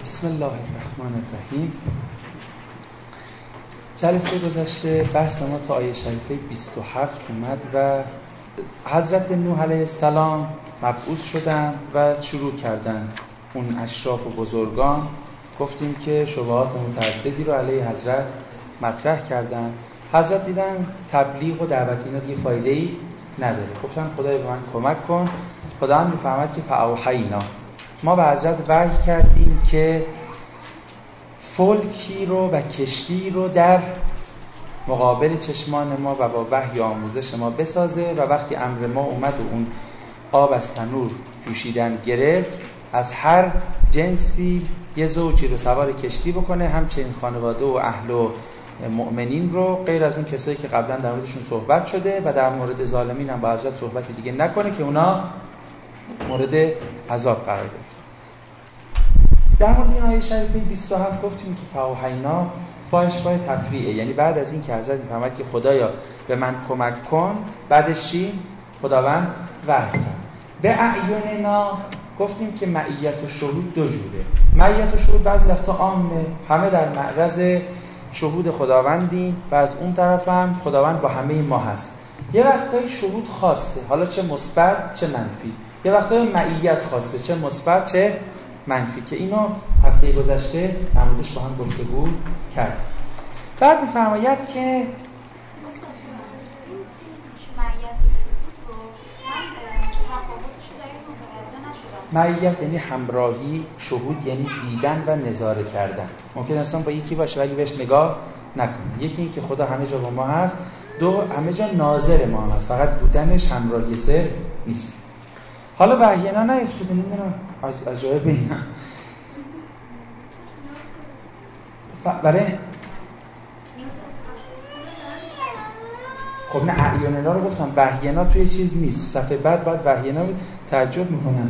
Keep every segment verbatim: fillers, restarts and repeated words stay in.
بسم الله الرحمن الرحیم. جلسه گذشته بحث ما تا آیه شریفه بیست و هفت اومد و حضرت نوح علیه السلام مبعوث شدن و شروع کردن اون اشراف و بزرگان. گفتیم که شبهات متعددی رو علیه حضرت مطرح کردن. حضرت دیدن تبلیغ و دعوت اینا دیگه فایده‌ای نداره. گفتن خدای به من کمک کن. خدا هم میفهمد که فاوحینا، ما به حضرت وحی کردیم که فلکی رو و کشتی رو در مقابل چشمان ما و با وحی آموزش ما بسازه و وقتی امر ما اومد و اون آب از تنور جوشیدن گرفت، از هر جنسی یه زوجی رو سوار کشتی بکنه، همچنین خانواده و اهل و مؤمنین رو، غیر از اون کسایی که قبلا در موردشون صحبت شده، و در مورد ظالمین هم با حضرت صحبتی دیگه نکنه که اونا مورد عذاب قرار گرفت. در مورد این آیه شریفه بیست و هفت گفتیم که فاوحینا فاحش فای تفریعه، یعنی بعد از این که حضرت میفهمد که خدایا به من کمک کن، بعدش چی؟ خداوند وحی کرد. به اعیننا گفتیم که معیت و شهود دو جوره. معیت و شهود بعضی وقتا عامه، همه در معرض شهود خداوندیم و از اون طرف هم خداوند با همه ما هست. یه وقتایی شهود خاصه، حالا چه مثبت چه منفی. یه وقتایی معیت خاصه، چه مثبت چه منفی، که اینو هفته گذشته در موردش با هم گفتگو کرد. بعد می‌فرماید که معیت یعنی همراهی، شهود یعنی دیدن و نظاره کردن. ممکن است با یکی باشه ولی بهش نگاه نکنه. یکی این که خدا همه جا با ما هست، دو همه جا ناظر ما هم هست، فقط بودنش همراهی سر نیست. حالا وحینا نیفتاده، نمیدونم از عجایب اینا بله. خب نه، اعیاننا رو گفتم، وحینا توی چیز نیست. صفحه بعد بعد وحینا رو تعجب میکنن.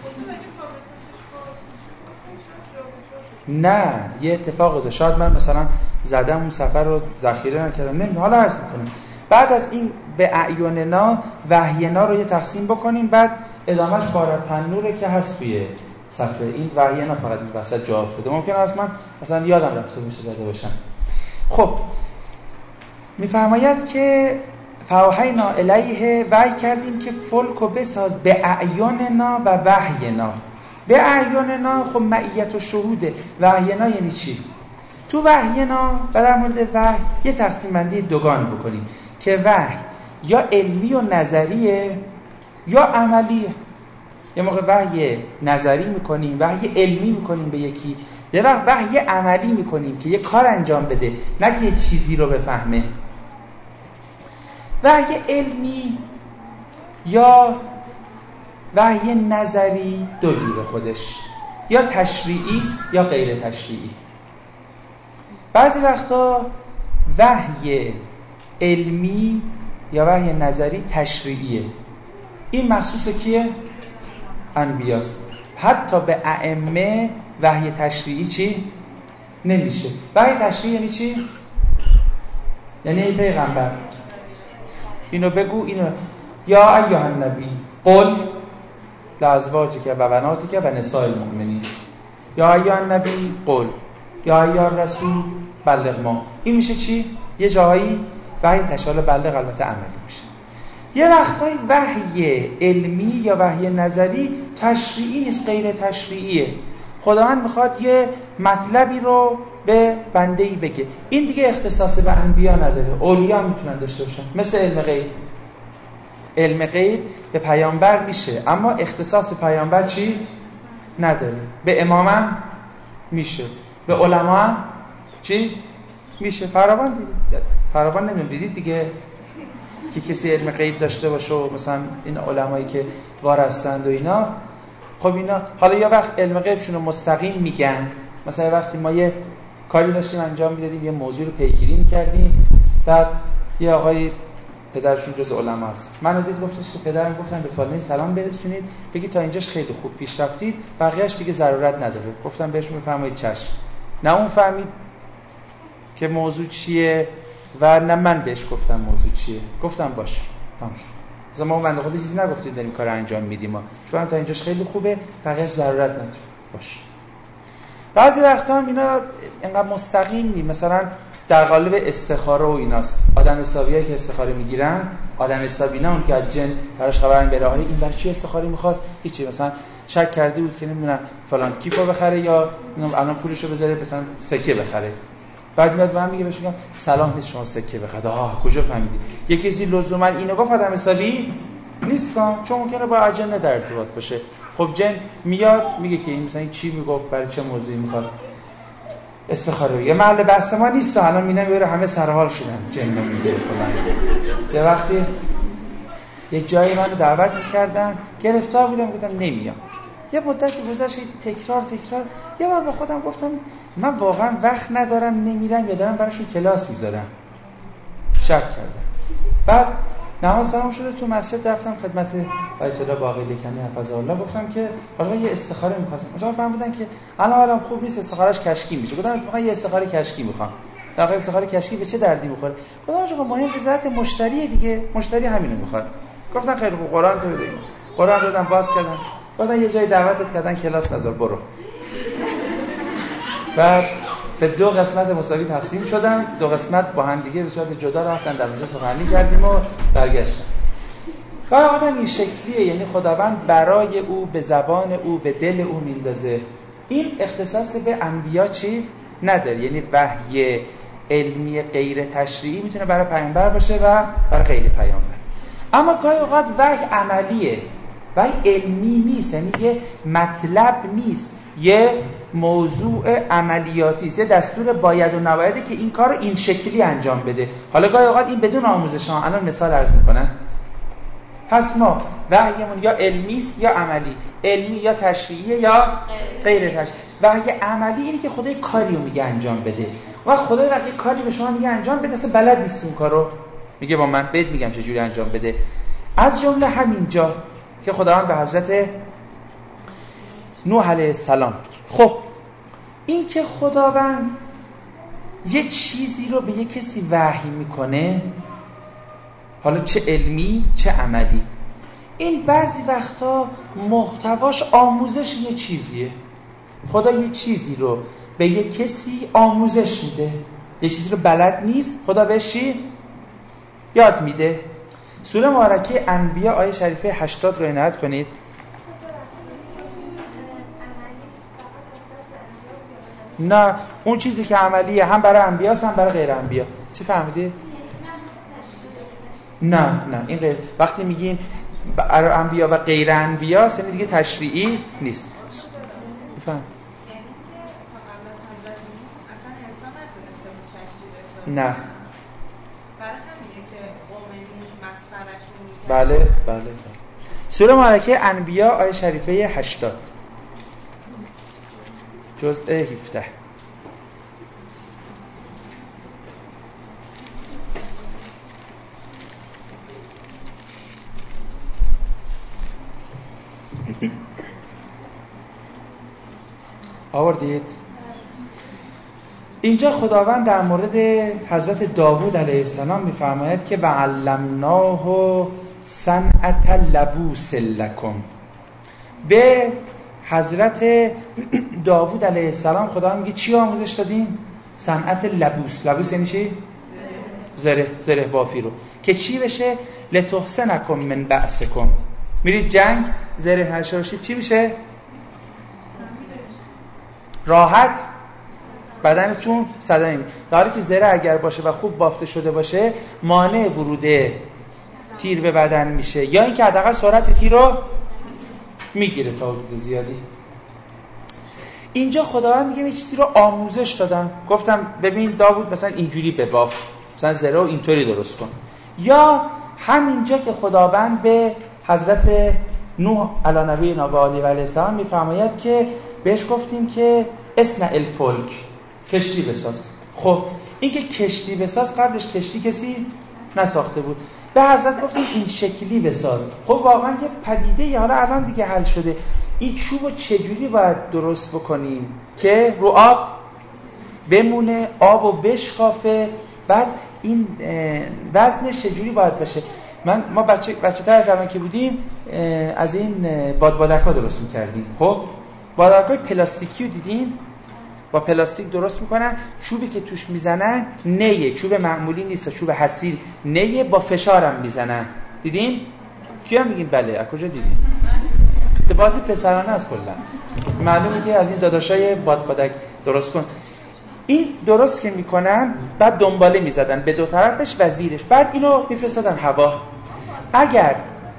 نه، یه اتفاق داشت، شاید من مثلا زدم اون سفر رو ذخیره نکردم، نمیدونم، حالا عرض میکنم. بعد از این به اعیاننا وحینا رو یه تقسیم بکنیم، بعد ادامهش فارغ تنوره که هست توی صفحه. این وحینا فقط این وسط جا افتاده، ممکنه از من مثلا یادم رفته باشه زده باشم. خب میفرماید که فاوحینا الیه، وحی کردیم که فلکو بساز به اعیاننا و وحینا. به اعیاننا خب معیت و شهوده. وحینا یعنی چی؟ تو وحینا و در مورد وحی یه تقسیم بندی دوگان بکنیم که وحی یا علمی و نظریه یا عملیه. یه موقع وحی نظری میکنیم، وحی علمی میکنیم به یکی، یه وقت وحی عملی میکنیم که یه کار انجام بده، نه که یه چیزی رو بفهمه. وحی علمی یا وحی نظری دو جوره خودش، یا تشریعی است یا غیر تشریعی. بعضی وقتا وحی علمی یا وحی نظری تشریعیه. این مخصوص کیه؟ انبیاست. حتی به ائمه وحی تشریعی چی؟ نمیشه. وحی تشریعی یعنی چی؟ یعنی ای پیغمبر اینو بگو، اینو یا ایها النبی قل لازواجک و بناتک و نساء المؤمنین، یا ایها النبی قل یا ایها الرسول بلغ ما. این میشه چی؟ یه جایی وحی تشریعی، بلغ البته عملی میشه. یه وقتایی وحی علمی یا وحی نظری تشریعی نیست، غیر تشریعیه. خداوند میخواد یه مطلبی رو به بنده‌ای بگه، این دیگه اختصاص به انبیا نداره، اولیا میتونن داشته باشن، مثل علم غیب. علم غیب به پیامبر میشه، اما اختصاص به پیامبر چی؟ نداره. به امام هم میشه، به علما هم چی؟ میشه. فراوان دیدید، فراوان نمیدونم دیدید دیگه که کسی علم غیب داشته باشه و مثلا این علمایی که وارستند و اینا. خب اینا حالا یا وقت علم غیبشون رو مستقیم میگن، مثلا وقتی ما یه کاری داشتیم انجام میدادیم، یه موضوع رو پیگیری میکردیم، بعد یه آقای پدرشون جز علما است، منو دید گفتش که پدرم گفتن به فلانی سلام برسونید، بگی تا اینجاش خیلی خوب پیش رفتید، بقیه‌اش دیگه ضرورت نداره. گفتم بهش میفرمایید چشم. نه اون فهمید که موضوع چیه و نه من بهش گفتم موضوع چیه. گفتم باش تمام شد. مثلا ما بنده خدا چیزی نگفتیم داریم کار انجام میدیم، ما شما تا اینجاش خیلی خوبه، بقیه‌اش ضرورت نداره. باش. بعضی وقتا هم اینا اینقدر مستقیم نی، مثلا در قالب استخاره و ایناست. آدم حسابیایی که استخاره میگیرن، آدم حسابی نه اون که از جن براش خبرن بره آره این برای چی استخاره میخواست، هیچی، مثلا شک کرده بود که نمیدونم فلان کیفو بخره یا الان پولشو بذاره مثلا سکه بخره، بعد میاد به من میگه بهش میگم سلام نیست شما سکه بخرید. آها کجا فهمیدی؟ یه کسی لزوما اینو گفت آدم حسابی نیستم، چون ممکنه با اجن در ارتباط باشه. خب جن میاد میگه که این مثلا این چی میگفت، برای چه موضوعی میخواد استخاره. یه محل بحث ما نیست، الان میبینم میبره همه سرحال شدن جن میگه فلان. یه وقتی یه جایی منو دعوت میکردن، گرفتار بودم، گفتم نمیام. یه مدتی گذشت تکرار تکرار، یه بار با خودم گفتم من واقعا وقت ندارم نمیرم یا دارم براشون کلاس میذارم. شک کردم. بعد نماز تمام شده تو مسجد رفتم خدمت آیت الله باقی لکنی حفظه الله، گفتم که آقا یه استخاره می‌خواستم. آقا فهمیدن که الان الان خوب نیست استخارهش کشکی میشه. گفتم اتفاقا یه استخاره کشکی می‌خوام. در واقع استخاره کشکی به چه دردی می‌خوره؟ گفتم آقا مهم رضایت مشتری دیگه، مشتری همینو می‌خواد. گفتن خیلی خوب قرآن تو بده. قرآن دادم باز کردم. گفتن یه جای دعوتت کردن کلاس نذار برو. بعد به دو قسمت مساوی تقسیم شدن، دو قسمت با هم دیگه به صورت جدا رفتن، در اونجا سخنرانی کردیم و برگشتن. گاهی آدم این شکلیه، یعنی خداوند برای او به زبان او به دل او میندازه. این اختصاص به انبیا چی نداره، یعنی وحی علمی غیر تشریعی میتونه برای پیامبر باشه و برای غیر پیامبر. اما گاهی اوقات وحی عملیه، وحی علمی نیست، یعنی یه مطلب نیست، یه موضوع عملیاتی است، یه دستور باید و نبایده که این کار رو این شکلی انجام بده. حالا گاهی اوقات این بدون آموزش ها، الان مثال عرض میکنن. پس ما وحیمون یا علمی است یا عملی، علمی یا تشریعی یا غیر تشریعی. وحی عملی اینه که خدای کاری رو میگه انجام بده و خدای وقتی کاری به شما میگه انجام بده اصلا بلد نیست اون کارو، میگه با من بهت میگم چه جوری انجام بده. از جمله همینجا که خداوند به حضرت نوح علیه السلام میگه. خب این که خداوند یه چیزی رو به یه کسی وحی میکنه، حالا چه علمی چه عملی، این بعضی وقتا محتواش آموزش یه چیزیه. خدا یه چیزی رو به یه کسی آموزش میده، یه چیزی رو بلد نیست، خدا بهش چی؟ یاد میده. سوره مبارکه انبیا آیه شریفه هشتاد رو عنایت کنید. نه اون چیزی که عملیه هم برای انبیاست هم برای غیر انبیا. چی فهمیدید؟ نه نه این غیر، وقتی میگیم برای انبیا و غیر انبیا یعنی دیگه تشریعی نیست. بفهم. نه بله بله بله. سوره مبارکه انبیا آیه شریفه هشتاد جزء هفده. آوردید؟ اینجا خداوند در مورد حضرت داوود علیه السلام می‌فرماید که وعلمناه صنعة لبوس لکم. به حضرت داوود علیه السلام خداوند میگه چی آموزش دادیم؟ صنعت لبوس. لبوس یعنی چی؟ زره، زره بافی رو که چی بشه؟ لتحصنکم من بأسکم. میرید جنگ زره نشه باشید چی میشه؟ راحت بدنتون صدا نمی. در حالی که زره اگر باشه و خوب بافته شده باشه مانع ورود تیر به بدن میشه، یا اینکه حداقل سرعت تیر رو میگیره تا حدود زیادی. اینجا خداوند میگه یه چیزی رو آموزش دادم، گفتم ببین داوود مثلا اینجوری بباف، مثلا زره رو اینطوری درست کن. یا همینجا که خداوند به حضرت نوح علی نبی و علیه السلام میفرماید که بهش گفتیم که اصنع الفلک، کشتی بساز. خب این که کشتی بساز، قبلش کشتی کسی نساخته بود، به حضرت گفتیم این شکلی بساز. خب واقعا یه پدیده ای حالا الان دیگه حل شده، این چوبو چجوری باید درست بکنیم که رو آب بمونه، آبو بشکافه، بعد این وزنش چجوری باید باشه. من ما بچه بچه‌تر از زمان که بودیم از این بادبادک‌ها درست می‌کردیم. خب بادبادک‌های پلاستیکی رو دیدین؟ با پلاستیک درست میکنن، چوبی که توش میزنن نیه، چوب معمولی نیست، چوب حصیر نیه، با فشارم میزنن. دیدین؟ کیا میگین بله؟ از کجا دیدین؟ بازی پسرانه است کلا. معلومه که از این داداشای بادبادک درست کن. این درست که میکنن بعد دنباله میزدن به دو طرفش و زیرش، بعد اینو میفرستادن هوا. اگر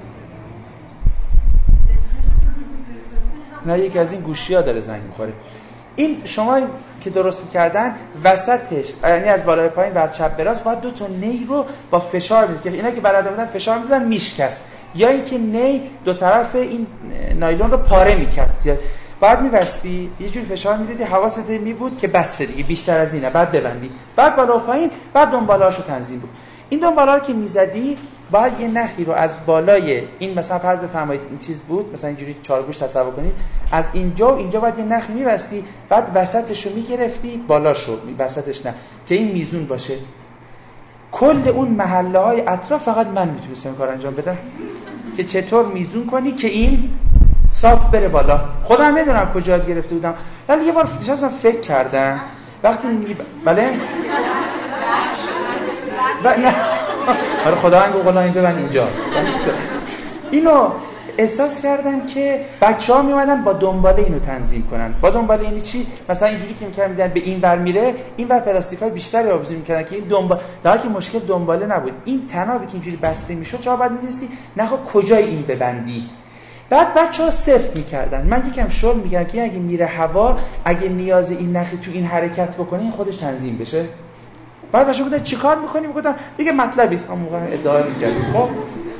نه یکی از این گوشی‌ها داره زنگ میخوره. این شما که درست کردن وسطش، یعنی از بالای پایین و از چپ به راست، باید دو تا نی رو با فشار میدید که اینا که بلد بودن فشار میدادن میشکست، یا اینکه نی دو طرف این نایلون رو پاره میکرد. بعد میبستی یه جوری فشار میدادی حواست می بود که بس دیگه بیشتر از اینه، بعد ببندی، بعد بالا و پایین، بعد دنباله‌اشو تنظیم بود. این دنباله رو که میزدی باید یه نخی رو از بالای این، مثلا فرض بفرمایید این چیز بود، مثلا اینجوری چارگوش تصور کنید، از اینجا و اینجا باید یه نخی میبستی، بعد وسطش رو میگرفتی، بالاشو، وسطش نه، که این میزون باشه. کل اون محله های اطراف فقط من میتونستم کار انجام بدم که چطور میزون کنی که این صاف بره بالا. خودم نمیدونم کجا گرفته بودم، ولی یه بار نشستم فکر کردم وقتی می بله و نه آره خداوند گفت قلایی ببند اینجا. اینو احساس کردم که بچه‌ها می اومدن با دنباله اینو تنظیم کنن. با دنباله یعنی چی؟ مثلا اینجوری که می‌کردن میدن به این ور میره، این ور پلاستیکای بیشتری آویزون می‌کردن که این دنباله، در حالی که مشکل دنباله نبود، این تنابی که اینجوری بسته میشد چرا بعد می‌دونستی نخو کجای این ببندی. بعد بچه‌ها صفر می‌کردن. من یکم شل میگم که اگه میره هوا، اگه نیاز این نخی تو این حرکت بکنه این خودش تنظیم بشه. بعد بچه‌ها گفتن چیکار می‌کنی؟ میگفتم دیگه مطلبی است، اون موقع ادعا می‌کردم. خب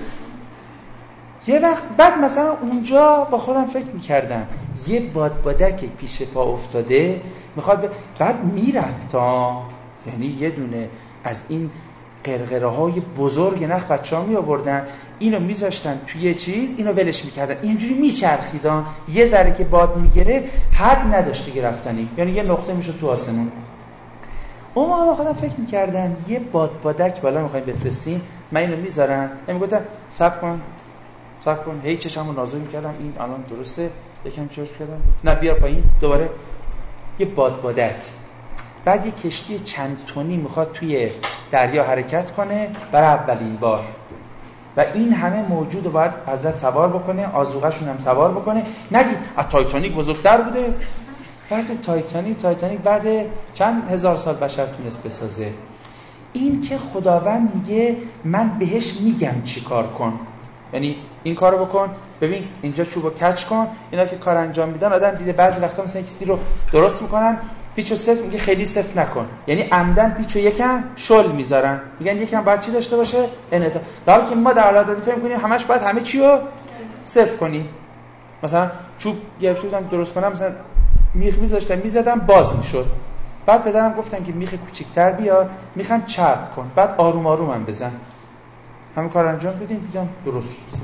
یه وقت بعد مثلا اونجا با خودم فکر می‌کردم یه بادبادک پیش پا افتاده میخواد ب... بعد میرفت ها، یعنی یه دونه از این قرقره‌های بزرگ نخ بچه‌ها می آوردن، اینو میذاشتن توی یه چیز، اینو ولش میکردن، اینجوری میچرخیدن، یه ذره که باد میگیره حد نداشت دیگه رفتنی، یعنی یه نقطه میشد تو آسمون. اون موقع با خودم فکر میکردم یه بادبادک بالا میخوایم بفرستیم، من اینو میذارم، میگفتم صبر کن صبر کن، هی چشمو نازو میکردم، این الان درسته، یکم چرش کردم، نه بیار پایین، دوباره یه بادبادک. بعد یه کشتی چند تونی میخواد توی دریا حرکت کنه برای اولین بار و این همه موجود رو باید حضرت سوار بکنه، آذوقه‌شون هم سوار بکنه. نگید از تایتانیک بزرگتر بوده، فرض تایتانیک تایتانیک بعد چند هزار سال بشر تونست بسازه. این که خداوند میگه من بهش میگم چی کار کن، یعنی این کارو بکن، ببین اینجا چوبو کج کن. اینا که کار انجام میدن آدم دیده بعضی وقتا مثلا چیزی رو درست میکنن، پیچو صفر میگه خیلی صفر نکن، یعنی عمدن پیچو یکم شل میذارن، میگن یکم باید چی داشته باشه انعطاف، در حالی که ما در عادت فهم کنیم همش باید همه چی رو صفر کنیم. مثلا چوب گرفته بودم درست کنم، مثلا میخ میذاشتم میزدم باز میشد، بعد پدرم گفتن که میخ کوچیک‌تر بیار، میخوام چرب کن، بعد آروم آروم هم بزن، همه کار انجام بدیم، دیدم درست شد.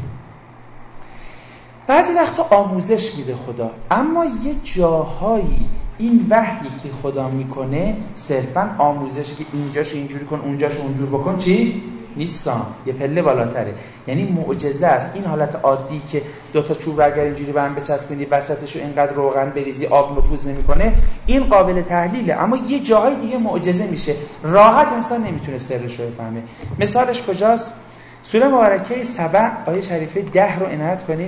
بعضی وقتا آموزش میده خدا، اما یه جاهایی این وحیی که خدا میکنه صرفاً آموزشی که اینجاشو اینجوری کن اونجاشو اونجور بکن چی؟ نیستان، یه پله بالاتره، یعنی معجزه است. این حالت عادی که دو تا چوب اگر اینجوری به هم بچسبونی وسطشو اینقدر روغن بریزی آب نفوذ نمیکنه، این قابل تحلیله، اما یه جاهای دیگه معجزه میشه، راحت انسان نمیتونه سرش رو بفهمه. مثالش کجاست؟ سوره مبارکه سبع آیه شریفه ده رو عنایت کنید.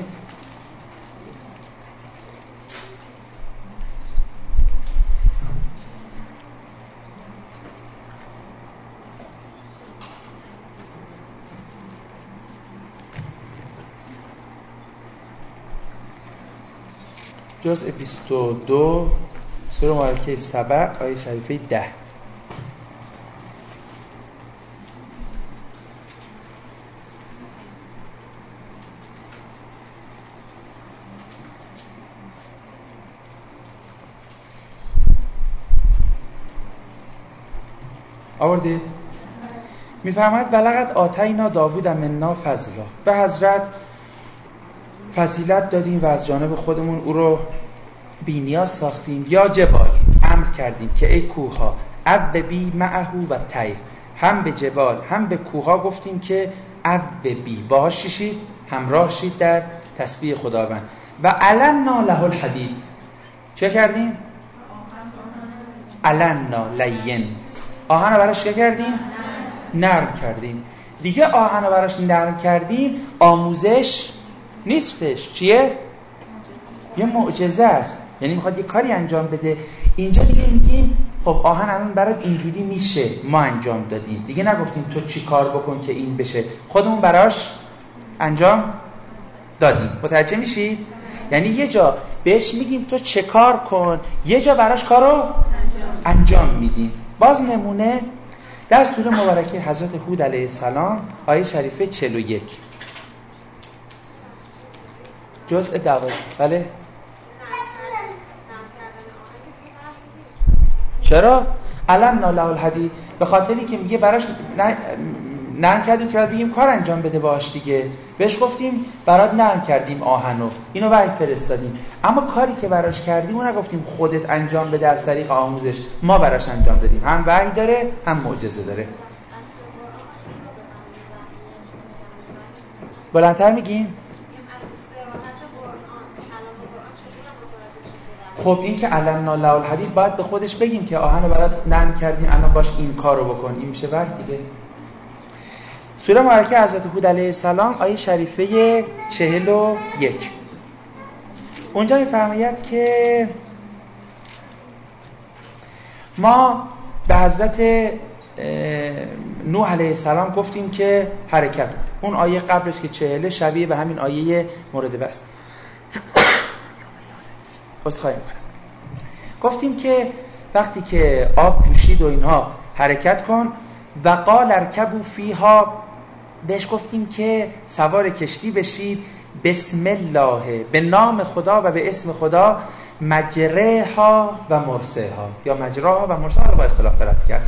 جزء بیست و دو سوره مبارکه سبع آیه شریفه ده. آوردید؟ میفرماید بلغت آتینا داوود منا فضلا، به حضرت فضیلت دادیم و از جانب خودمون او رو بی‌نیاز ساختیم. یا جبال، امر کردیم که ای کوها اب بی معه و طیر، هم به جبال هم به کوها گفتیم که اب بی باهاش شید، همراه شید در تسبیح خداوند. و علنا له الحدید، چه کردیم؟ علنا لین، آهن رو براش چه کردیم؟ نرم کردیم. دیگه آهن رو براش نرم کردیم آموزش نیستش. چیه؟ یه معجزه است، یعنی میخواد یه کاری انجام بده. اینجا دیگه میگیم خب آهن الان برات اینجوری میشه، ما انجام دادیم، دیگه نگفتیم تو چی کار بکن که این بشه، خودمون براش انجام دادیم. متوجه میشید؟ یعنی یه جا بهش میگیم تو چه کار کن، یه جا براش کارو انجام میدیم. باز نمونه در سوره مبارکه حضرت هود علیه السلام آیه شریفه چهل و یک جزء دوازده. بله چرا؟ علنا له الحدید، به خاطری که میگه براش نرم کردیم که بگیم کار انجام بده باش دیگه. بهش گفتیم برات نرم کردیم آهنو، اینو وحی فرستادیم، اما کاری که براش کردیم اون نگفتیم خودت انجام بده از طریق آموزش، ما براش انجام دادیم. هم وحی داره هم معجزه داره. بلندتر میگین؟ خب این که علنا له الحدید باید به خودش بگیم که آهنو برات نرم کردیم، الان باش این کارو بکن، این میشه وحی دیگه. سوره مبارکه حضرت هود علیه السلام آیه شریفه چهل و یک، اونجا میفرماید که ما به حضرت نوح علیه السلام گفتیم که حرکت. اون آیه قبلش که چهله شبیه به همین آیه مورد بحث. بسخواهی میکنم. گفتیم که وقتی که آب جوشید و اینها حرکت کن. و قال ارکبوا فیها، بهش گفتیم که سوار کشتی بشید. بسم الله، به نام خدا و به اسم خدا. مجرها و مرساها، یا مجراها و مرساها رو با اختلاف قرائت کرد.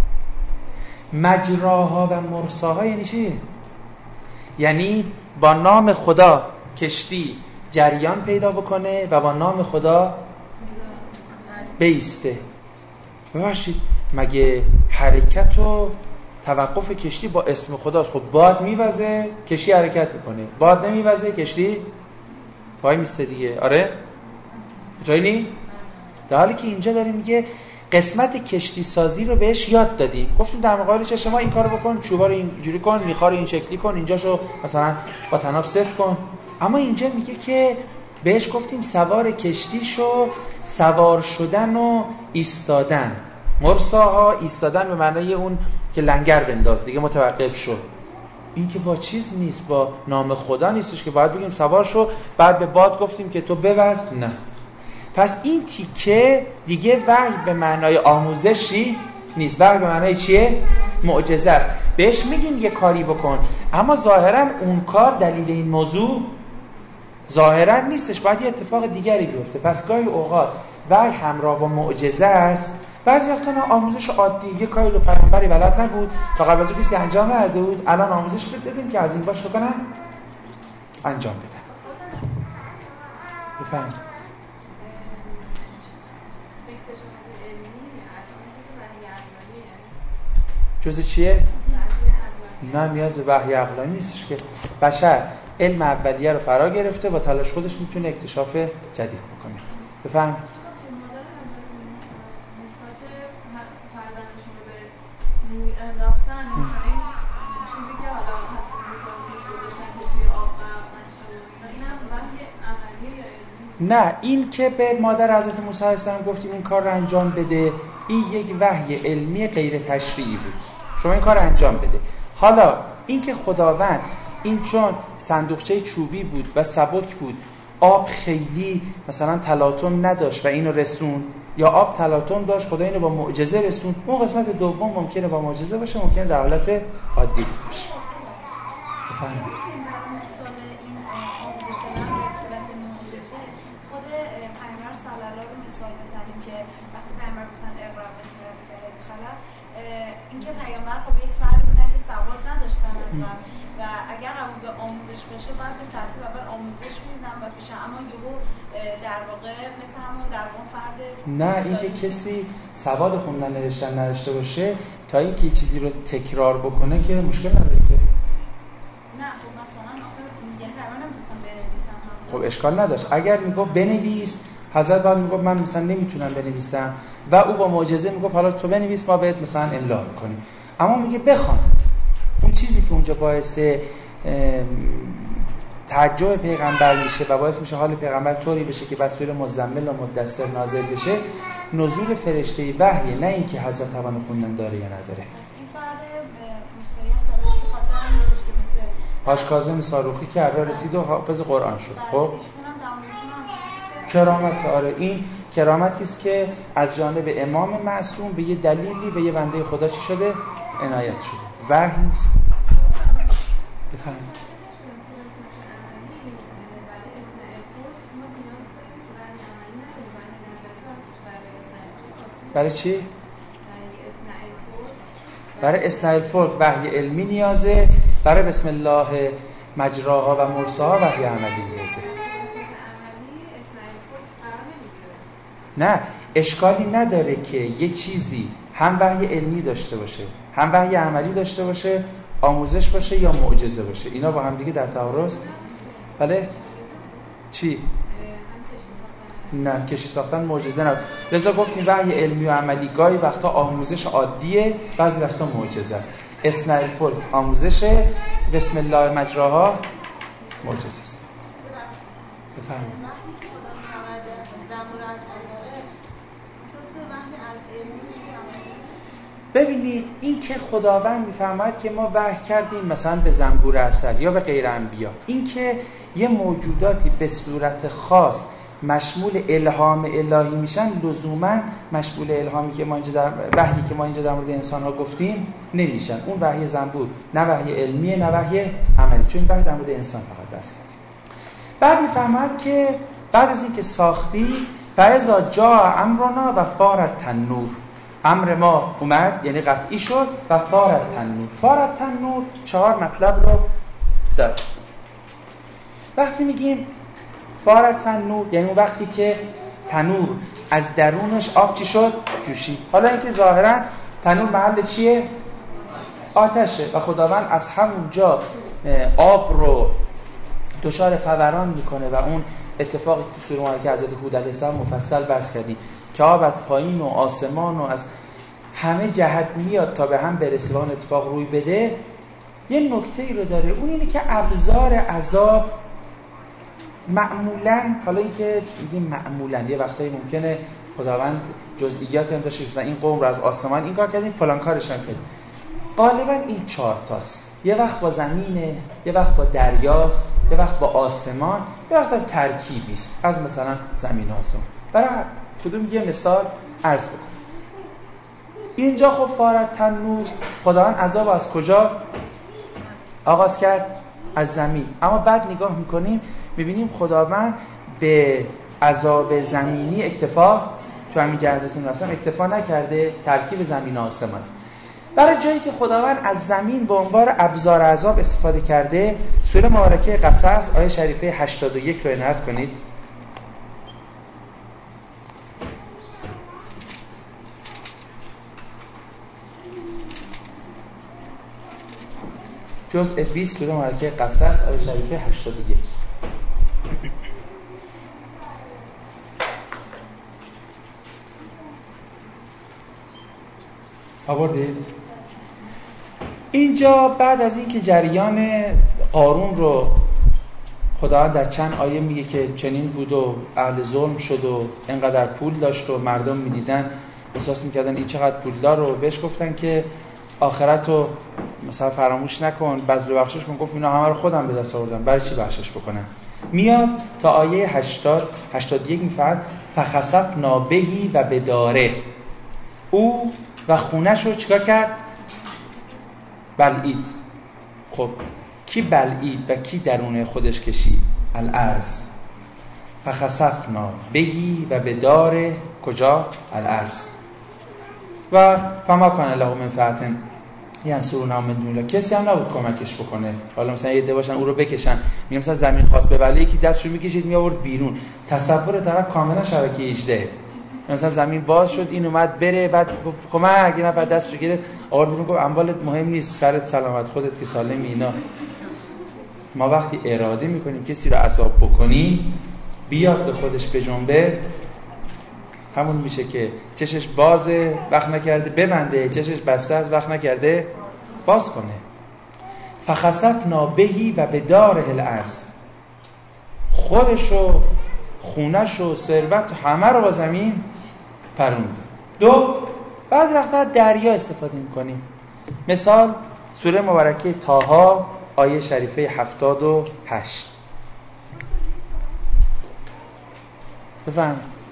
مجراها و مرساها یعنی چی؟ یعنی با نام خدا کشتی جریان پیدا بکنه و با نام خدا بیسته. ببخشید مگه حرکت و توقف کشتی با اسم خداست؟ خب باد میوزه کشتی حرکت میکنه، باد نمیوزه کشتی وای میسته دیگه. آره اینطوری نی؟ در حالی که اینجا داریم میگه قسمت کشتی سازی رو بهش یاد دادیم. گفتیم در مقابلش شما این کارو بکن، چوبا رو اینجوری کن، میخا رو این شکلی کن، اینجاشو مثلا با طناب صفر کن. اما اینجا میگه که بهش گفتیم سوار کشتی شو، سوار شدن و ایستادن. مرساها ایستادن به معنای اون که لنگر بنداز دیگه، متوقف شو. این که با چیز نیست، با نام خدا نیستش که باید بگیم سوار شو بعد به باد گفتیم که تو بوز. نه. پس این تیکه دیگه وحی به معنای آموزشی نیست، وحی به معنای چیه؟ معجزه است. بهش میگیم یه کاری بکن، اما ظاهرا اون کار دلیل این موضوع ظاهرا نیستش، باید یه اتفاق دیگری بیفته. پس گاهی اوقات وحی همراه با معجزه است. بعضی وقتا آموزش عادی، یه کاری رو پیامبری بلد نبود تا قبل از اون کسی انجام نداده بود، الان آموزش بدیم که از این باش بکنن انجام بدن. بفرمایید. جز چیه؟ نه نیاز به وحی عقلانی نیستش که بشر علم اولیه رو فرا گرفته، با تلاش خودش میتونه اکتشاف جدید بکنه. بفرمایید. نه، این که به مادر حضرت موسی علیه السلام گفتیم این کار رو انجام بده، این یک وحی علمی غیر تشریعی بود، شما این کار رو انجام بده. حالا این که خداوند این چون صندوقچه چوبی بود و سبک بود، آب خیلی مثلا تلاطم نداشت و اینو رسون، یا آب تلاطم داشت خدا اینو با معجزه رسون، اون قسمت دوم ممکنه با معجزه باشه، ممکنه در حالت عادی باشه. بفرمایید. و اگر قبول به آموزش بشه باید به ترتیب اول آموزش میدن و پیش، اما یهو در واقع مثل همون در واقع فرد نه، اینکه کسی سواد خوندن نوشتن نداشته باشه تا اینکه یه چیزی رو تکرار بکنه که مشکل نداره که. نه خب مثلا آخه میگن من نمی‌تونم بنویسم. خب اشکال نداشت اگر میگه بنویس، حضرت بعد میگفت من مثلا نمیتونم بنویسم و او با معجزه میگفت حالا تو بنویس ما بهت مثلا املا میکنیم. اما میگه بخوان. اون چیزی که اونجا باعث تعجب پیغمبر میشه و باعث میشه حال پیغمبر طوری بشه که بس سوره مزمل و مدثر نازل بشه، نزول فرشته وحی، نه اینکه حضرت توان خوندن داره یا نداره. حاج کاظم صاروخی که اول رسید و حافظ قرآن شد. خب کرامت، آره این کرامتی است که از جانب امام معصوم به یه دلیلی به یه بنده خدا چی شده؟ عنایت شده. وحی نیست. بفرمایید. برای چی؟ برای اصنع الفلک وحی علمی نیازه، برای بسم الله مجراها و مرساها وحی عملی نیازه. نه، اشکالی نداره که یه چیزی هم وحی علمی داشته باشه، هم وحی عملی داشته باشه، آموزش باشه یا معجزه باشه. اینا با هم دیگه در تعارض؟ بله؟ چی؟ نه، کشی ساختن معجزه نه. لذا گفتیم وحی علمی و عملی گاهی وقتا آموزش عادیه، بعضی وقتا معجزه است. اصنع الفلک آموزشه، بسم الله مجراها معجزه است. بفرمایید. ببینید این که خداوند میفرماید که ما وحی کردیم مثلا به زنبور عسل یا به غیر انبیا، این که یه موجوداتی به صورت خاص مشمول الهام الهی میشن، لزوما مشمول الهامی که ما اینجا در وحی که ما اینجا در مورد انسان ها گفتیم نمیشن. اون وحی زنبور نه وحی علمیه نه وحی عملی، چون وحی در مورد انسان فقط بس کردیم. بعد میفرماید که بعد از اینکه ساختی فاذا جاء امرنا و فارت تنور، امر ما اومد یعنی قطعی شد و فارت تنور. فارت تنور چهار مطلب رو داره. وقتی میگیم فارت تنور یعنی اون وقتی که تنور از درونش آب چی شد؟ جوشید. حالا اینکه ظاهرا تنور محل چیه؟ آتشه و خداوند از همونجا آب رو دچار فوران میکنه و اون اتفاقی که تو سوره که حضرت هود علیه السلام مفصل بحث کردیم که آب از پایین و آسمان و از همه جهت میاد تا به هم برسه و اون اتفاق روی بده، یه نکته ای رو داره. اون اینه که ابزار عذاب معمولاً، حالا اینکه میگیم معمولاً یه وقتایی ممکنه خداوند جزئیاتی هم داشته باشه، این قوم رو از آسمان این کار کردیم فلان کارش هم کردیم، غالباً این چهار تاست. یه وقت با زمینه، یه وقت با دریاست، یه وقت با آسمان، یه وقت هم ترکیبی است از مثلا زمین و آسمان. برای کدوم یه مثال عرض بکنم. اینجا خب فارت تنور، خداوند عذاب از کجا آغاز کرد؟ از زمین. اما بعد نگاه میکنیم میبینیم خداوند به عذاب زمینی اکتفا تو همین جهازتون رسم اکتفا نکرده، ترکیب زمین و آسمان. برای جایی که خداوند از زمین به عنوان ابزار عذاب استفاده کرده، سوره مبارکه قصص آیه شریفه هشتاد و یک رو عنایت کنید. جزء بیست سوره مبارکه قصص آیه شریفه هشتاد و یک. آوردید؟ اینجا بعد از اینکه جریان قارون رو خداوند در چند آیه میگه که چنین بود و اهل ظلم شد و اینقدر پول داشت و مردم میدیدن احساس میکردن این چقدر پولدار، رو بهش گفتن که آخرت رو مثلا فراموش نکن، بذل و بخشش کن. گفت اینا همه رو خودم به دست آوردم، برای چی بخشش بکنم؟ میاد تا آیه هشتاد هشتاد و یک میفرد فخسفنا بهی و بداره، او و خونش رو چیکار کرد؟ بلعید. خب کی بلعید و کی درون خودش کشید؟ الارض. فخسفنا بهی و بداره کجا؟ الارض. و فما کان له من فئة ینصرونه من دون الله، کسی هم نبود کمکش بکنه. حالا مثلا یه عده باشن او رو بکشن، میگم مثلا زمین خواست ببله، یکی دستشو میکشید میآورد بیرون. تصور طرف کاملا شبکه هجده، مثلا زمین باز شد این اومد بره، بعد کمک یه نفر دستشو گرفت آورد بیرون، گفت اموالت مهم نیست، سرت سلامت، خودت که سالمی. اینا ما وقتی اراده میکنیم کسی رو عذاب بکنیم بیاد به خودش بجنبه، همون میشه که چشش بازه وقت نکرده ببنده، چشش بسته از وقت نکرده باز کنه. فخسفنا بهی و به داره الارض، خودشو خونهشو ثروت همه رو با زمین پروند. دو، بعضی وقتا دریا استفاده میکنیم. مثال سوره مبارکه طه آیه شریفه هفتاد و هشت. بفهم.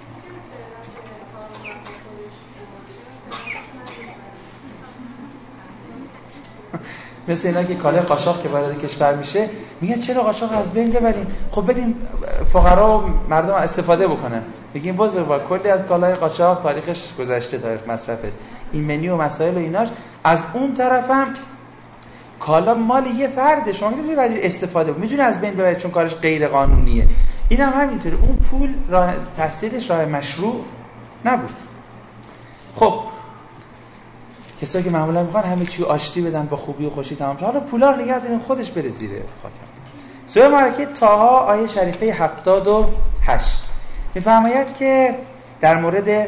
مثل اینا که کالای قاچاق که وارد کشور میشه میگن چرا قاچاق از بین ببریم، خب بدیم فقرا و مردم استفاده بکنن. بگیم بزرگوار کلی از کالای قاچاق تاریخش گذشته، تاریخ مصرفه، این منی و مسائل و ایناش. از اون طرفم کالا مال یه فرده، شما نمی‌برید استفاده میتونه از بین ببرید چون کارش غیر قانونیه. اینم هم همینطوره، اون پول راه تحصیلش راه مشروع نبود. خب کسایی که معمولا میخوان همه چی آشتی بدن با خوبی و خوشی تمام شه، حالا پولا رو نگه دارین خودش بره زیر خاکم. سوره مبارکه طه آیه شریفه هفتاد و هشت میفرماید که در مورد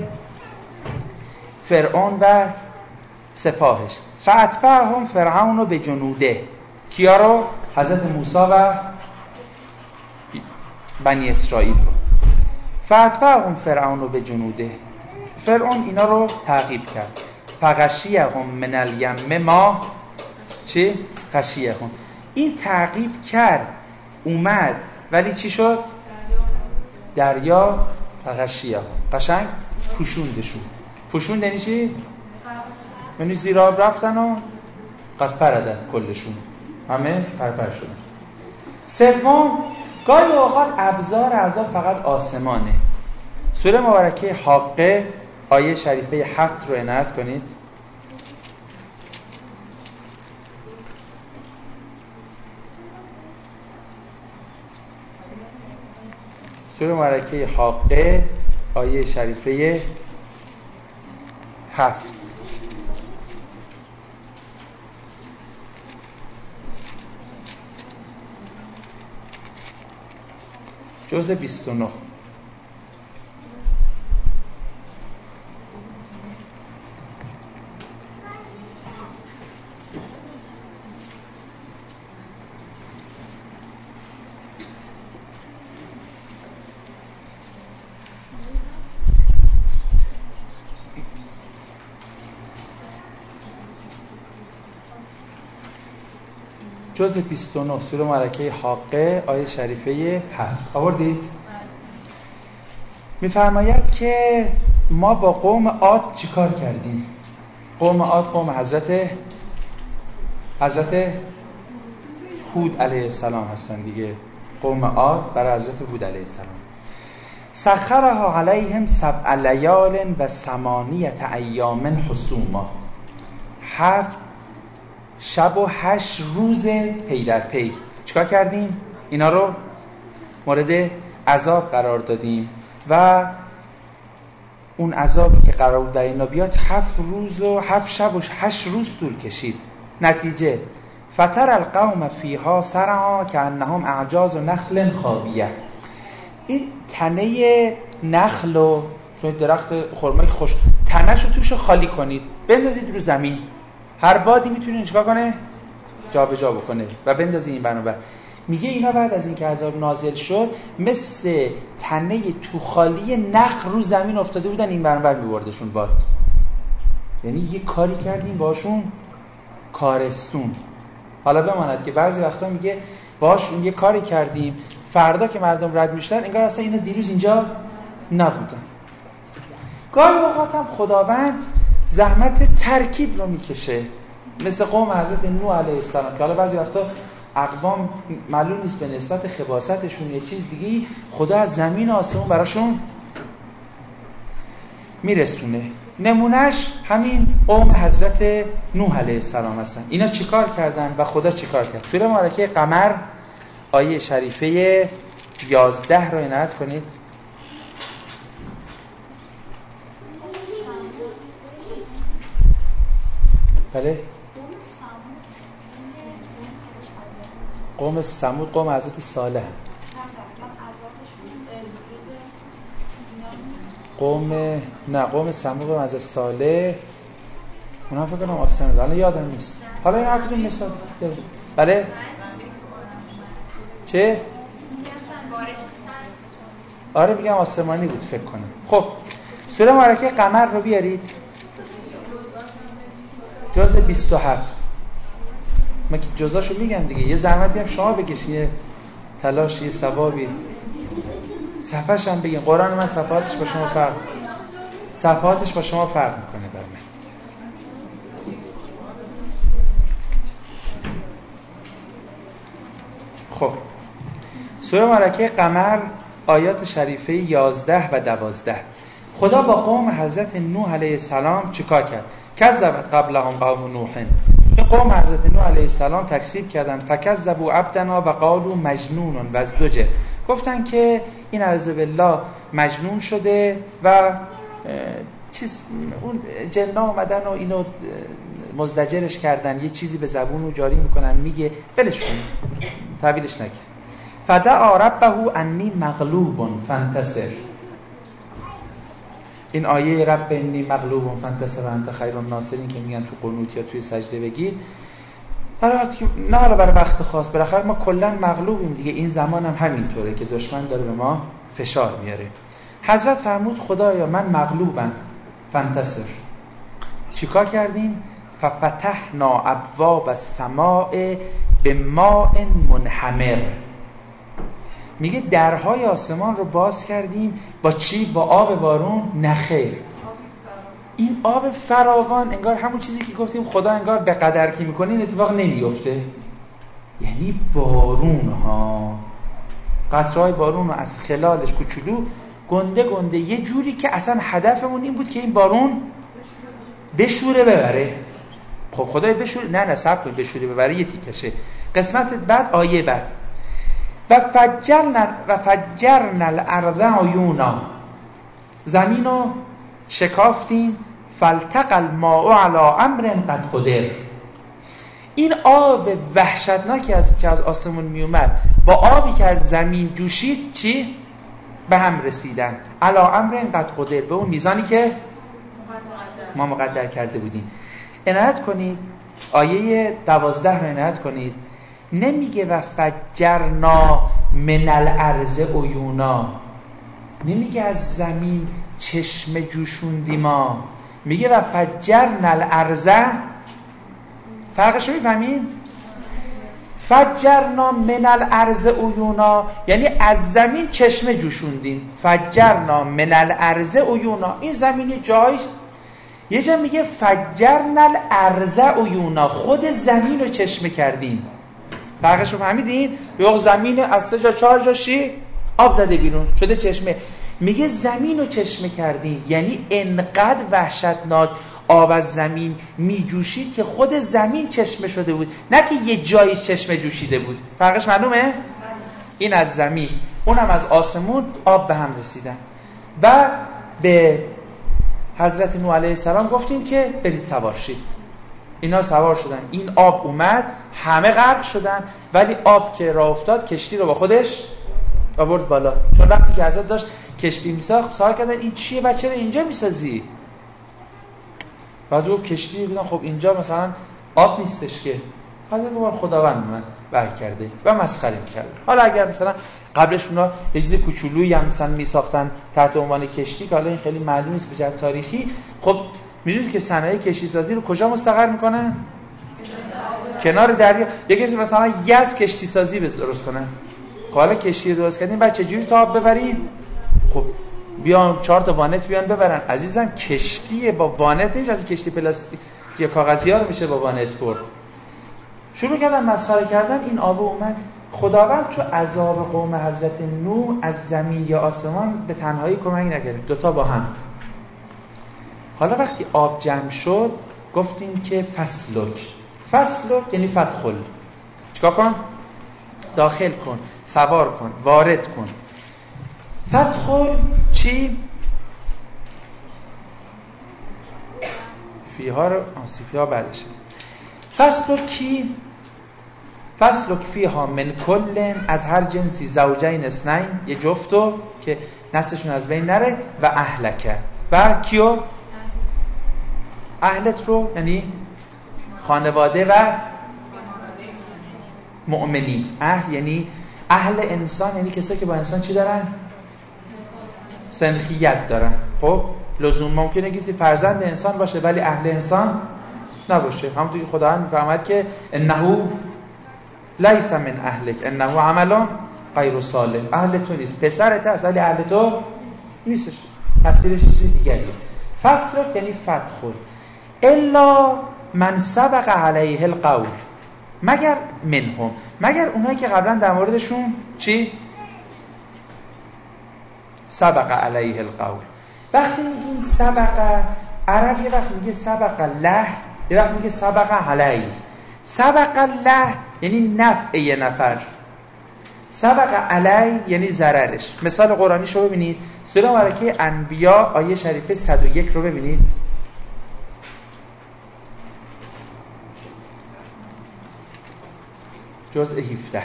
فرعون و سپاهش، فاتبعهم فرعون به جنوده، کیا رو؟ حضرت موسی و بنی اسرائیل رو. فاتبعهم فرعون به جنوده، فرعون اینا رو تعقیب کرد. فغشیهم من الیم ما چی؟ غشیهم. این تعقیب کرد اومد ولی چی شد؟ دریا فغشیهم، قشنگ پوشوندشون. پوشوند یعنی چی؟ یعنی زیر آب رفتن و قد پردد کلشون، همه پرپر شدن. سوم، گاهی اوقات ابزار عذاب فقط آسمانه. سوره مبارکه حاقه آیه شریفه هفت رو عنایت کنید. سوره مبارکه حاقه آیه شریفه هفت. جزء بیست و نه. جزء بیست و نه سوره مبارکه حاقه آیه شریفه هفت. آوردید؟ میفرماید که ما با قوم عاد چیکار کردیم؟ قوم عاد قوم حضرت حضرت هود علیه السلام هستن دیگه. قوم عاد برای حضرت هود علیه السلام. سخرها علیهم سبع لیال و ثمانیة ایام حسوما، هفت شب و هشت روز پی در پی چیکار کردیم؟ اینا رو مورد عذاب قرار دادیم و اون عذابی که قرار بود در اینا بیاد هفت روز و هفت شب و هشت روز طول کشید. نتیجه فتر القوم فیها سرعا کانهم اعجاز نخل خاویه. این تنه نخل و درخت خرمای خوش تنه‌شو توش خالی کنید، بندازید رو زمین، هر بادی میتونه چیکار کنه؟ جا به جا بکنه و بندازید این بنابر. میگه اینا بعد از اینکه عذاب نازل شد مثل تنه تو خالی نخل رو زمین افتاده بودن، این بنابر میبردشون باد. یعنی یه کاری کردیم باشون کارستون. حالا بماند که بعضی وقتا میگه باشون یه کاری کردیم، فردا که مردم رد میشدن انگار اصلا اینا دیروز اینجا نبودن. گاهی اوقات هم خداوند زحمت ترکیب رو میکشه، مثل قوم حضرت نوح علیه السلام که حالا بعضی وقتا اقوام معلوم نیست به نسبت خباثتشون یه چیز دیگه خدا از زمین و آسمون براشون میرسونه. نمونهش همین قوم حضرت نوح علیه السلام هستن. اینا چیکار کردن و خدا چیکار کرد؟ سوره مبارکه قمر آیه شریفه یازده رو عنایت کنید. بله، قوم ثمود قوم حضرت صالح. قوم نه قوم ثمود از صالح اونا فکر کنم آسمانی بود، الان یادم نیست. حالا این هر کدوم مثال ده. بله چه؟ آره میگم آسمانی بود فکر کنم. خب سوره مبارکه قمر رو بیارید جز بیست و هفت. من که جزاشو میگم دیگه، یه زحمتی هم شما بکشید، یه تلاش، یه ثوابی، صفحه‌ش هم بگین. قرآن من صفحاتش با شما فرق صفحاتش با شما فرق میکنه بر من. خب سوره مبارکه قمر آیات شریفه یازده و دوازده. خدا با قوم حضرت نوح علیه السلام چیکار کرد؟ کذبت قبلهم قوم نوح. این قوم حضرت نوح علیه السلام تکذیب کردن. فکذبوا عبدنا و قالوا مجنون و ازدجر. گفتن که این اعوذ بالله مجنون شده و چیز اون جنا اومدن و اینو مزدجرش کردن، یه چیزی به زبون رو جاری میکنن، میگه ولش کنید، تعبیرش نکرد. فدعا ربه انی مغلوب فانتصر. این آیه رب انی مغلوب فانتصر و انت خیر الناصرین که میگن تو قنوت یا توی سجده بگید، برای نه حالا برای وقت خاص، بالاخره ما کلا مغلوبیم دیگه، این زمان هم همینطوره که دشمن داره به ما فشار میاره. حضرت فرمود خدایا من مغلوبم فانتصر. چیکار کردیم؟ ففتحنا ابواب السماء بماء منهمر. میگه درهای آسمان رو باز کردیم با چی؟ با آب بارون؟ نخیر، این آب فراوان، انگار همون چیزی که گفتیم خدا انگار به قدر که میکنه این اتفاق نمیفته، یعنی بارون ها، قطرهای بارون رو از خلالش کوچولو گنده گنده، یه جوری که اصلا هدفمون این بود که این بارون بشوره ببره. خب خدای بشوره؟ نه نه صبر کن، بشوره ببره یه تیکشه. قسمت بعد آیه بعد و فجرنا و فجرنا الارض عیونا، زمین رو شکافتیم. فالتقى الماء علی امر قد قدر. این آب وحشتناکی از که از آسمون می اومد با آبی که از زمین جوشید چی؟ به هم رسیدن. علی امر قد قدر، به اون میزانی که ما مقدر کرده بودیم. عنایت کنید آیه دوازده رو عنایت کنید. نمیگه و فجرنا من الارض عیونا، نمیگه از زمین چشمه جوشوندیم ما، میگه و فجرنا الارض. فرقش رو میفهمید؟ فجرنا من الارض عیونا یعنی از زمین چشمه جوشوندیم. فجرنا من الارض عیونا، این زمین یه جای، یه جا میگه فجرنا الارض عیونا، خود زمین رو چشمه کردیم. فرقش رو فهمیدین؟ یه زمین از سه جا چهار جاشی آب زده بیرون شده چشمه. میگه زمین رو چشمه کردیم، یعنی انقدر وحشتناک آب از زمین میجوشید که خود زمین چشمه شده بود، نه که یه جایی چشمه جوشیده بود. فرقش معلومه؟ این از زمین، اونم از آسمون آب به هم رسیدن. و به حضرت نوح علیه السلام گفتیم که برید سوار شید. اینا سوار شدن، این آب اومد، همه غرق شدن، ولی آب که راه افتاد کشتی رو با خودش آورد بالا. چون وقتی که حضرت داشت کشتی میساخت سوال کردن این چیه بچه رو اینجا میسازی؟ بعضی گفت کشتی بودن، خب اینجا مثلا آب نیستش که. حضرت گفت خداوند من وحی کرده و مسخره می‌کرد. حالا اگر مثلا قبلش اونا یه چیز کوچولویی هم مثلا میساختن تحت عنوان کشتی که حالا این خیلی معلوم نیست به جهت تاریخی، خب میدونید که صنایع کشتی سازی رو کجا مستقر میکنن؟ کنار دریا. یه کسی مثلا یز کشتی سازی درست کنه، حالا کشتی درست کردین بعد چه جوری تا آب ببریم؟ خب بیان چهار تا وانت بیان ببرن. عزیزم کشتی با وانت نمیشه، از کشتی پلاستیک یا کاغذی ها رو میشه با وانت برد. شروع کردن مسخره کردن، این آب اومد. خداوند تو عذاب قوم حضرت نوح از زمین یا آسمان به تنهایی کمک نکرد، دوتا با هم. حالا وقتی آب جمع شد گفتیم که فسلک، فسلک یعنی فدخل، چیکار کن؟ داخل کن، سوار کن، وارد کن. فدخل چی؟ فیها رو آسیفی ها بعدشه. فسلک کی؟ فسلک فیها من کلن، از هر جنسی زوجین اثنین، یه جفتو که نسلشون از بین نره. و اهلکه، و کیو؟ اهلت رو یعنی خانواده و مؤمنین. اهل یعنی اهل انسان، یعنی کسایی که با انسان چی دارن؟ سنخیت دارن. خب لزوم ممکنه کسی فرزند انسان باشه ولی اهل انسان نباشه. همونطور که خداوند میفرماید که انه لیس من اهلک انه عمل غیر صالح، اهل تو نیست، پسرت هست ولی اهل تو نیستش، مسیرش چیز دیگریه. فسرک یعنی فتخل الا من سبق علیه القول، مگر منهم، مگر اونایی که قبلا در موردشون چی؟ سبق علیه القول. وقتی میگیم سبق، عرب یه وقت میگه سبق له، یه وقت میگه سبق علیه. سبق له یعنی نفع یه نفر، سبق علیه یعنی ضررش. مثال قرآنی شو ببینید، سوره مبارکه انبیا آیه شریفه صد و یک رو ببینید. جزء هفده.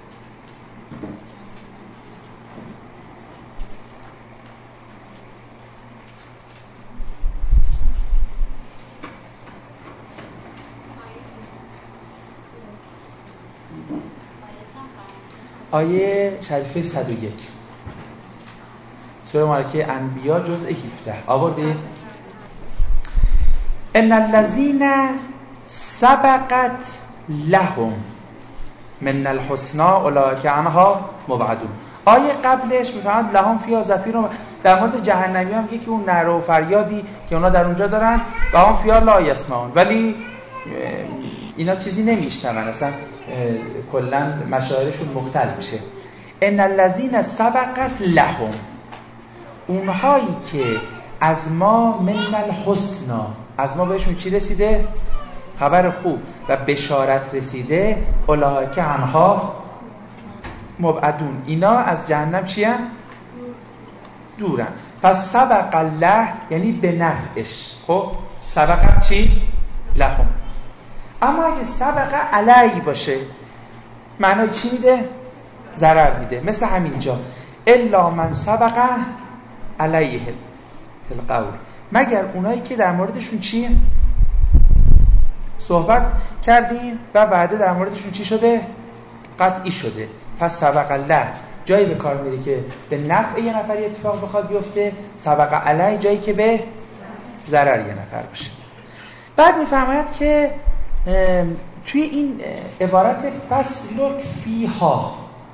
آیه شریفه صد و یک سوره مبارکه انبیا جزء هفده آوردید. ان الذين سبقت لهم من الحسنى اولئک عنها مبعدون. آیه قبلش میفهمد لهم فیها زفیر، در مورد جهنمی هم میگه که اون نره و فریادی که اونا در اونجا دارن و هم فیها لا یسمعون، ولی اینا چیزی نمیشنون، اصلا کلا مشاعرشون مختل میشه. ان الذين سبقت لهم، اونهایی که از ما من الحسنى، از ما بهشون چی رسیده؟ خبر خوب و بشارت رسیده. اولئک عنها مبعدون، اینا از جهنم چی هن؟ دورن. پس سبق الله یعنی به نفعش. خب سبق چی؟ لهم. اما اگه سبق علی باشه معنای چی میده؟ ضرر میده. مثل همینجا الا من سبق علیه القول، مگر اونایی که در موردشون چیه؟ صحبت کردیم و بعد در موردشون چی شده؟ قطعی شده. پس سبق الله جایی به کار میره که به نفع یه نفر اتفاق بخواد بیفته، سبق علی جایی که به ضرر یه نفر باشه. بعد میفرماید که توی این عبارت فسلک فیها،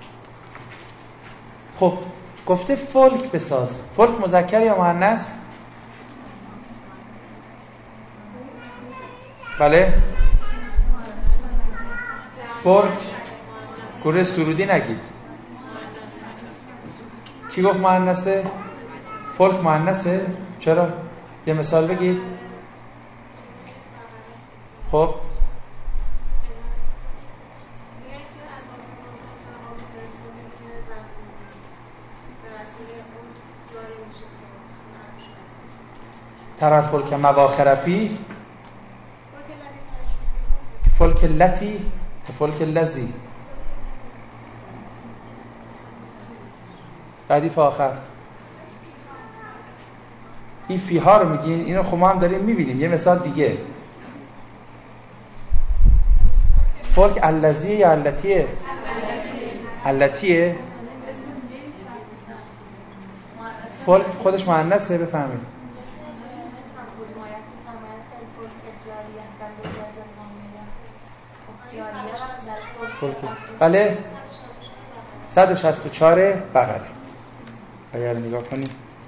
خب گفته فلک بساز. فلک مذکر یا مؤنث؟ بله فلک. کوره سرودی نگید. کی گفت مؤنثه؟ فلک مؤنثه؟ چرا؟ یه مثال بگید. خب ترى الفلك مواخر فيه فلك التي فلك الذي ردیف آخر. این فیها رو میگین، اینو خب ما هم داریم میبینیم. یه مثال دیگه، فلک الذی یا التیه؟ التیه. فلک خودش مؤنثه، بفهمید. بله صد و شصت و چهار بقره. اگر نگاه کنید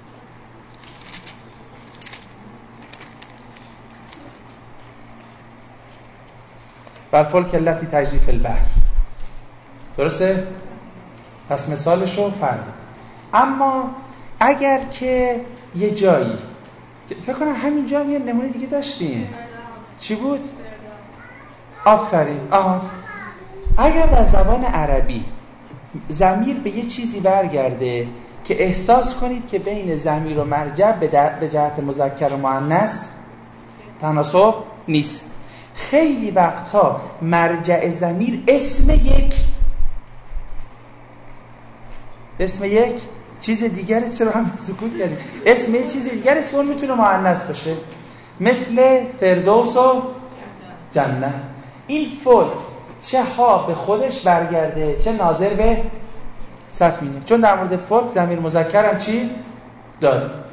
بر فلک التی تجری فی البحر، درسته؟ پس مثالشو فرمود. اما اگر که یه جایی، فکر کنم همینجا هم یه نمونه دیگه داشتیم، چی بود؟ آفرین. آها، اگر در زبان عربی ضمیر به یه چیزی برگرده که احساس کنید که بین ضمیر و مرجع به جهت مذکر و مؤنث تناسب نیست، خیلی وقتها مرجع ضمیر اسم یک اسم یک چیز دیگری چرا هم سکوت کردید؟ اسم یه چیز دیگری است که اون میتونه مؤنث باشه، مثل فردوس و جنت. این فلک چه ها به خودش برگرده چه ناظر به سفینه، چون در مورد فلک ضمیر مذکر هم چی داره.